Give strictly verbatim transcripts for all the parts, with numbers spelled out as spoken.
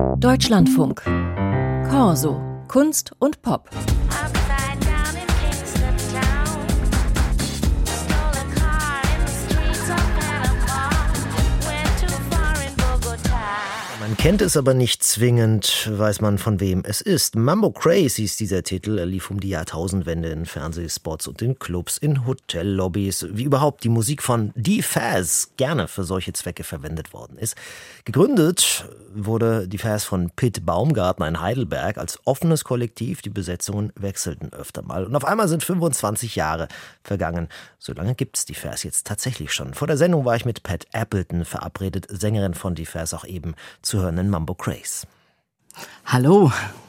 Deutschlandfunk. Corso. Kunst und Pop. Man kennt es aber nicht zwingend, weiß man, von wem es ist. Mambo Crazy ist dieser Titel. Er lief um die Jahrtausendwende in Fernsehspots und in Clubs, in Hotellobbys, wie überhaupt die Musik von D-Faz gerne für solche Zwecke verwendet worden ist. Gegründet wurde D-Faz von Pitt Baumgartner in Heidelberg als offenes Kollektiv. Die Besetzungen wechselten öfter mal. Und auf einmal sind fünfundzwanzig Jahre vergangen. So lange gibt es D-Faz jetzt tatsächlich schon. Vor der Sendung war ich mit Pat Appleton verabredet, Sängerin von D-Faz, auch eben zu hören in Mambo Crazy. Hallo.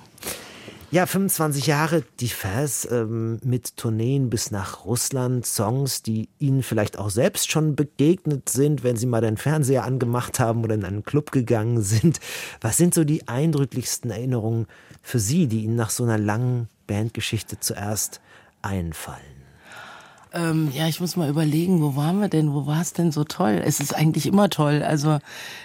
Ja, fünfundzwanzig Jahre D-Faz ähm, mit Tourneen bis nach Russland, Songs, die Ihnen vielleicht auch selbst schon begegnet sind, wenn Sie mal den Fernseher angemacht haben oder in einen Club gegangen sind. Was sind so die eindrücklichsten Erinnerungen für Sie, die Ihnen nach so einer langen Bandgeschichte zuerst einfallen? Ähm, ja, ich muss mal überlegen, wo waren wir denn? Wo war es denn so toll? Es ist eigentlich immer toll. Also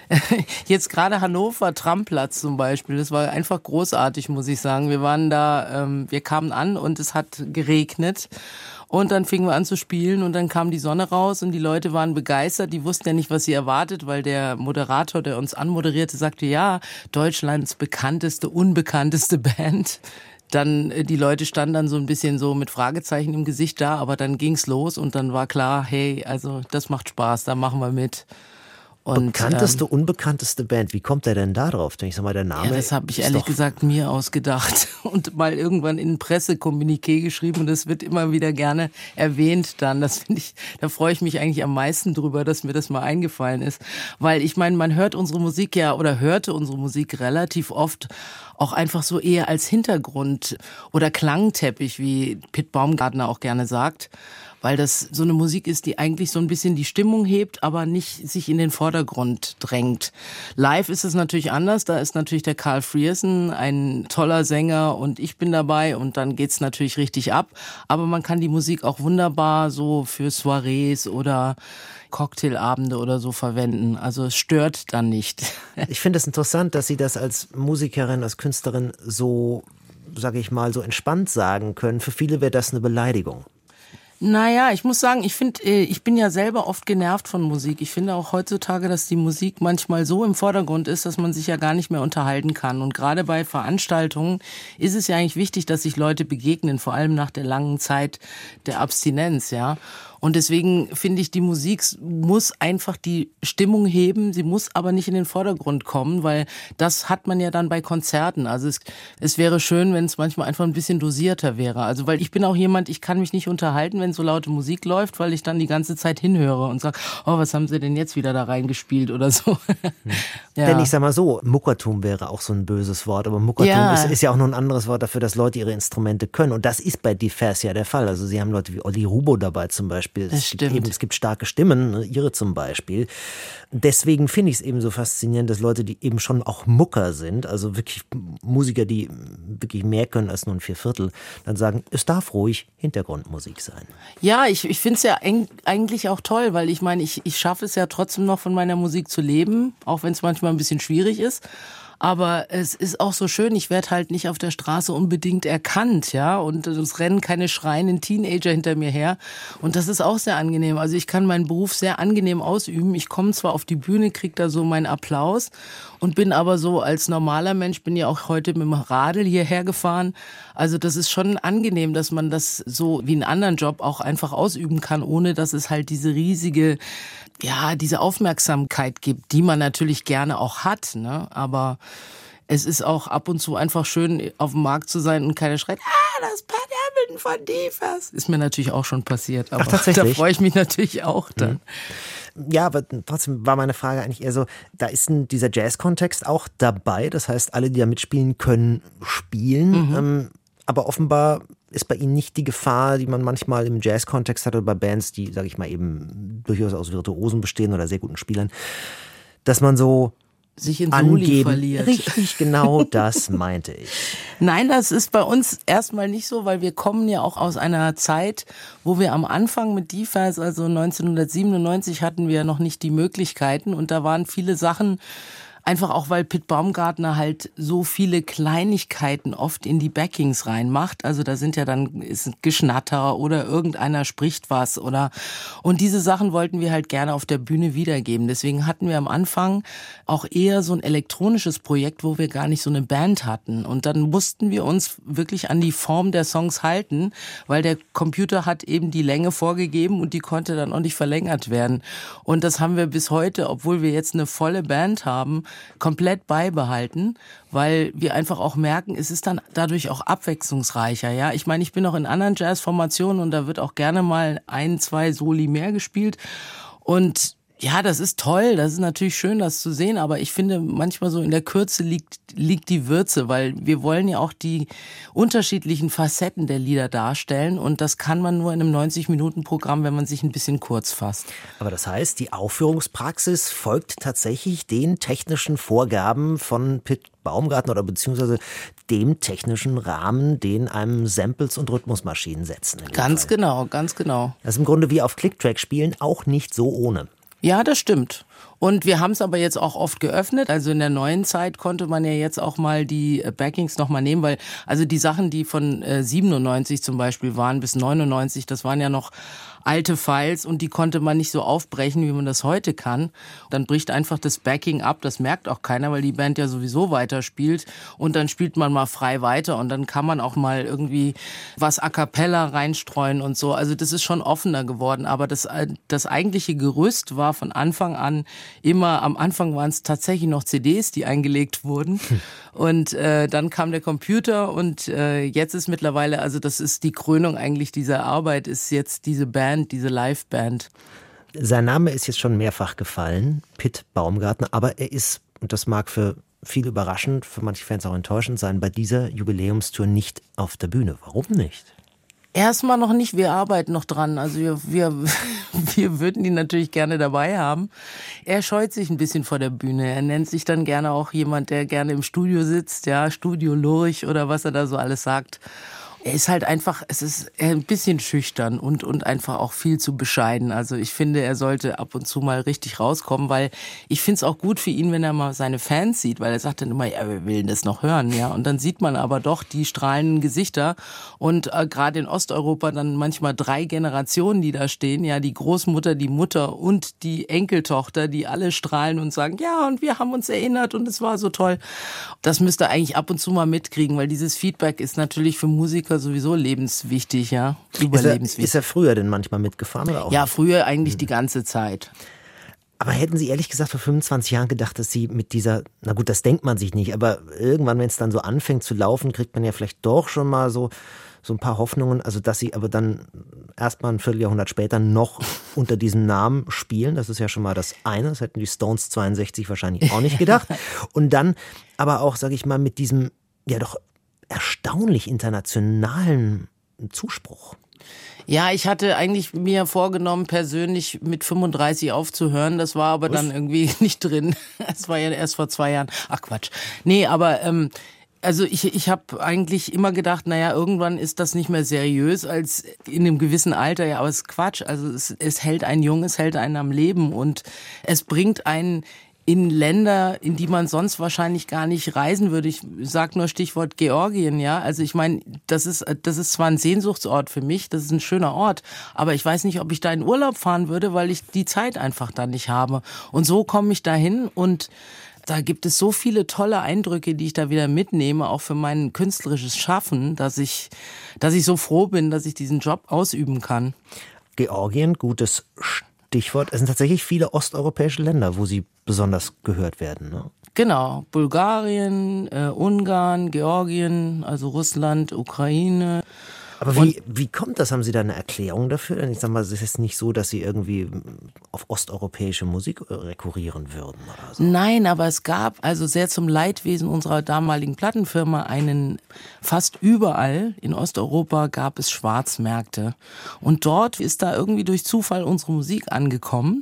jetzt gerade Hannover, Tramplatz zum Beispiel, das war einfach großartig, muss ich sagen. Wir waren da, ähm, wir kamen an und es hat geregnet. Und dann fingen wir an zu spielen und dann kam die Sonne raus und die Leute waren begeistert. Die wussten ja nicht, was sie erwartet, weil der Moderator, der uns anmoderierte, sagte, ja, Deutschlands bekannteste, unbekannteste Band. Dann, die Leute standen dann so ein bisschen so mit Fragezeichen im Gesicht da, aber dann ging's los und dann war klar, hey, also das macht Spaß, da machen wir mit. Und, bekannteste, ähm, unbekannteste Band, wie kommt der denn da drauf? Denke ich sag mal, der Name. Ja, das habe ich ehrlich gesagt mir ausgedacht und mal irgendwann in ein Pressekommuniqué geschrieben und das wird immer wieder gerne erwähnt dann. Das finde ich, da freue ich mich eigentlich am meisten drüber, dass mir das mal eingefallen ist. Weil ich meine, man hört unsere Musik ja oder hörte unsere Musik relativ oft auch einfach so eher als Hintergrund oder Klangteppich, wie Pitt Baumgartner auch gerne sagt. Weil das so eine Musik ist, die eigentlich so ein bisschen die Stimmung hebt, aber nicht sich in den Vordergrund drängt. Live ist es natürlich anders, da ist natürlich der Carl Frierson ein toller Sänger und ich bin dabei und dann geht's natürlich richtig ab. Aber man kann die Musik auch wunderbar so für Soirees oder Cocktailabende oder so verwenden. Also es stört dann nicht. Ich finde es interessant, dass Sie das als Musikerin, als Künstlerin so, sage ich mal, so entspannt sagen können. Für viele wäre das eine Beleidigung. Naja, ich muss sagen, ich finde, ich bin ja selber oft genervt von Musik. Ich finde auch heutzutage, dass die Musik manchmal so im Vordergrund ist, dass man sich ja gar nicht mehr unterhalten kann. Und gerade bei Veranstaltungen ist es ja eigentlich wichtig, dass sich Leute begegnen, vor allem nach der langen Zeit der Abstinenz, ja. Und deswegen finde ich, die Musik muss einfach die Stimmung heben, sie muss aber nicht in den Vordergrund kommen, weil das hat man ja dann bei Konzerten. Also es, es wäre schön, wenn es manchmal einfach ein bisschen dosierter wäre. Also weil ich bin auch jemand, ich kann mich nicht unterhalten, wenn so laute Musik läuft, weil ich dann die ganze Zeit hinhöre und sage, oh, was haben sie denn jetzt wieder da reingespielt oder so. Hm. Ja. Denn ich sag mal so, Muckertum wäre auch so ein böses Wort, aber Muckertum Ja. ist, ist ja auch nur ein anderes Wort dafür, dass Leute ihre Instrumente können. Und das ist bei D-Faz ja der Fall. Also sie haben Leute wie Olli Rubo dabei zum Beispiel. Das Es gibt, stimmt. eben, es gibt starke Stimmen, ihre zum Beispiel. Deswegen finde ich es eben so faszinierend, dass Leute, die eben schon auch Mucker sind, also wirklich Musiker, die wirklich mehr können als nur ein Vierviertel, dann sagen, es darf ruhig Hintergrundmusik sein. Ja, ich, ich finde es ja eng, eigentlich auch toll, weil ich meine, ich, ich schaffe es ja trotzdem noch von meiner Musik zu leben, auch wenn es manchmal ein bisschen schwierig ist. Aber es ist auch so schön, ich werde halt nicht auf der Straße unbedingt erkannt, ja, und es rennen keine schreienden Teenager hinter mir her und das ist auch sehr angenehm. Also ich kann meinen Beruf sehr angenehm ausüben. Ich komme zwar auf die Bühne, kriege da so meinen Applaus und bin aber so als normaler Mensch, bin ja auch heute mit dem Radl hierher gefahren. Also das ist schon angenehm, dass man das so wie einen anderen Job auch einfach ausüben kann, ohne dass es halt diese riesige, ja, diese Aufmerksamkeit gibt, die man natürlich gerne auch hat, ne, aber es ist auch ab und zu einfach schön, auf dem Markt zu sein und keiner schreit, ah, das Pat Appleton von D-Faz. Ist mir natürlich auch schon passiert, aber Ach, tatsächlich? Da freue ich mich natürlich auch dann. Ja, aber trotzdem war meine Frage eigentlich eher so, da ist ein, dieser Jazz-Kontext auch dabei, das heißt, alle, die da mitspielen können, spielen, mhm. ähm, aber offenbar ist bei Ihnen nicht die Gefahr, die man manchmal im Jazz-Kontext hat oder bei Bands, die, sage ich mal, eben durchaus aus Virtuosen bestehen oder sehr guten Spielern, dass man so sich in Soli angeben. verliert. Richtig, genau das meinte ich. Nein, das ist bei uns erstmal nicht so, weil wir kommen ja auch aus einer Zeit, wo wir am Anfang mit D-Faz, also neunzehnhundertsiebenundneunzig, hatten wir noch nicht die Möglichkeiten und da waren viele Sachen Einfach auch, weil Pit Baumgartner halt so viele Kleinigkeiten oft in die Backings reinmacht. Also da sind ja dann ist ein Geschnatter oder irgendeiner spricht was oder und diese Sachen wollten wir halt gerne auf der Bühne wiedergeben. Deswegen hatten wir am Anfang auch eher so ein elektronisches Projekt, wo wir gar nicht so eine Band hatten. Und dann mussten wir uns wirklich an die Form der Songs halten, weil der Computer hat eben die Länge vorgegeben und die konnte dann auch nicht verlängert werden. Und das haben wir bis heute, obwohl wir jetzt eine volle Band haben, komplett beibehalten, weil wir einfach auch merken, es ist dann dadurch auch abwechslungsreicher. Ja, ich meine, ich bin auch in anderen Jazzformationen und da wird auch gerne mal ein, zwei Soli mehr gespielt und ja, das ist toll, das ist natürlich schön, das zu sehen, aber ich finde, manchmal so in der Kürze liegt, liegt die Würze, weil wir wollen ja auch die unterschiedlichen Facetten der Lieder darstellen und das kann man nur in einem neunzig-Minuten-Programm, wenn man sich ein bisschen kurz fasst. Aber das heißt, die Aufführungspraxis folgt tatsächlich den technischen Vorgaben von Pit Baumgartner oder beziehungsweise dem technischen Rahmen, den einem Samples und Rhythmusmaschinen setzen. Ganz Fall. genau, ganz genau. Das ist im Grunde wie auf Clicktrack spielen auch nicht so ohne. Ja, das stimmt. Und wir haben es aber jetzt auch oft geöffnet. Also in der neuen Zeit konnte man ja jetzt auch mal die Backings nochmal nehmen, weil also die Sachen, die von äh, siebenundneunzig zum Beispiel waren bis neunundneunzig, das waren ja noch alte Files und die konnte man nicht so aufbrechen, wie man das heute kann. Dann bricht einfach das Backing ab, das merkt auch keiner, weil die Band ja sowieso weiterspielt und dann spielt man mal frei weiter und dann kann man auch mal irgendwie was a cappella reinstreuen und so. Also das ist schon offener geworden, aber das, das eigentliche Gerüst war von Anfang an immer, am Anfang waren es tatsächlich noch C Ds, die eingelegt wurden hm. und äh, dann kam der Computer und äh, jetzt ist mittlerweile, also das ist die Krönung eigentlich dieser Arbeit, ist jetzt diese Band, diese Live-Band. Sein Name ist jetzt schon mehrfach gefallen, Pit Baumgartner, aber er ist, und das mag für viele überraschend, für manche Fans auch enttäuschend sein, bei dieser Jubiläumstour nicht auf der Bühne. Warum nicht? Erstmal noch nicht, wir arbeiten noch dran. Also wir, wir, wir würden ihn natürlich gerne dabei haben. Er scheut sich ein bisschen vor der Bühne. Er nennt sich dann gerne auch jemand, der gerne im Studio sitzt, ja, Studio Lurch oder was er da so alles sagt. Er ist halt einfach, es ist ein bisschen schüchtern und, und einfach auch viel zu bescheiden. Also ich finde, er sollte ab und zu mal richtig rauskommen, weil ich finde es auch gut für ihn, wenn er mal seine Fans sieht, weil er sagt dann immer, ja, wir wollen das noch hören, ja. Und dann sieht man aber doch die strahlenden Gesichter und äh, gerade in Osteuropa dann manchmal drei Generationen, die da stehen, ja, die Großmutter, die Mutter und die Enkeltochter, die alle strahlen und sagen, ja, und wir haben uns erinnert und es war so toll. Das müsste er eigentlich ab und zu mal mitkriegen, weil dieses Feedback ist natürlich für Musiker sowieso lebenswichtig, ja, überlebenswichtig. Ist er, ist er früher denn manchmal mitgefahren oder auch? Ja, früher eigentlich die ganze Zeit. Aber hätten Sie ehrlich gesagt vor fünfundzwanzig Jahren gedacht, dass Sie mit dieser, na gut, das denkt man sich nicht, aber irgendwann, wenn es dann so anfängt zu laufen, kriegt man ja vielleicht doch schon mal so, so ein paar Hoffnungen, also dass Sie aber dann erst mal ein Vierteljahrhundert später noch unter diesem Namen spielen, das ist ja schon mal das eine, das hätten die Stones zweiundsechzig wahrscheinlich auch nicht gedacht. Und dann aber auch, sage ich mal, mit diesem, ja doch erstaunlich internationalen Zuspruch. Ja, ich hatte eigentlich mir vorgenommen, persönlich mit fünfunddreißig aufzuhören. Das war aber Was? dann irgendwie nicht drin. Das war ja erst vor zwei Jahren. Ach Quatsch. Nee, aber ähm, also ich, ich habe eigentlich immer gedacht, naja, irgendwann ist das nicht mehr seriös als in einem gewissen Alter. Ja, aber es ist Quatsch. Also es, es hält einen jung, es hält einen am Leben und es bringt einen in Länder, in die man sonst wahrscheinlich gar nicht reisen würde. Ich sag nur Stichwort Georgien, ja. Also ich meine, das ist das ist zwar ein Sehnsuchtsort für mich, das ist ein schöner Ort, aber ich weiß nicht, ob ich da in Urlaub fahren würde, weil ich die Zeit einfach da nicht habe. Und so komme ich dahin und da gibt es so viele tolle Eindrücke, die ich da wieder mitnehme, auch für mein künstlerisches Schaffen, dass ich, dass ich so froh bin, dass ich diesen Job ausüben kann. Georgien, gutes Stichwort. Es sind tatsächlich viele osteuropäische Länder, wo sie besonders gehört werden, ne? Genau, Bulgarien, äh, Ungarn, Georgien, also Russland, Ukraine. Aber wie, wie kommt das? Haben Sie da eine Erklärung dafür? Denn ich sag mal, es ist jetzt nicht so, dass Sie irgendwie auf osteuropäische Musik rekurrieren würden oder so. Nein, aber es gab also sehr zum Leidwesen unserer damaligen Plattenfirma einen, fast überall in Osteuropa gab es Schwarzmärkte. Und dort ist da irgendwie durch Zufall unsere Musik angekommen.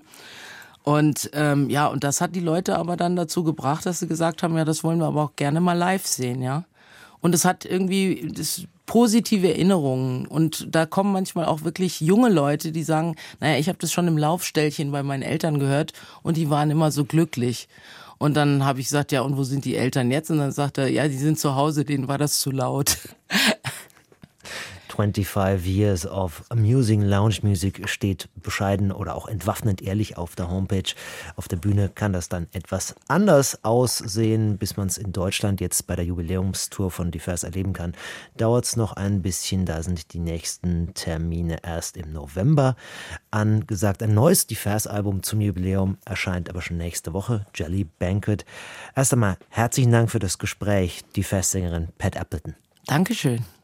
Und ähm, ja, und das hat die Leute aber dann dazu gebracht, dass sie gesagt haben, ja, das wollen wir aber auch gerne mal live sehen, ja. Und es hat irgendwie das positive Erinnerungen. Und da kommen manchmal auch wirklich junge Leute, die sagen, naja, ich habe das schon im Laufstellchen bei meinen Eltern gehört und die waren immer so glücklich. Und dann habe ich gesagt, ja, und wo sind die Eltern jetzt? Und dann sagt er, ja, die sind zu Hause, denen war das zu laut. twenty-five Years of Amusing Lounge Music steht bescheiden oder auch entwaffnend ehrlich auf der Homepage. Auf der Bühne kann das dann etwas anders aussehen. Bis man es in Deutschland jetzt bei der Jubiläumstour von Die Vers erleben kann, dauert es noch ein bisschen. Da sind die nächsten Termine erst im November angesagt. Ein neues Die Vers-Album zum Jubiläum erscheint aber schon nächste Woche, Jelly Banquet. Erst einmal herzlichen Dank für das Gespräch, Die Vers-Sängerin Pat Appleton. Dankeschön.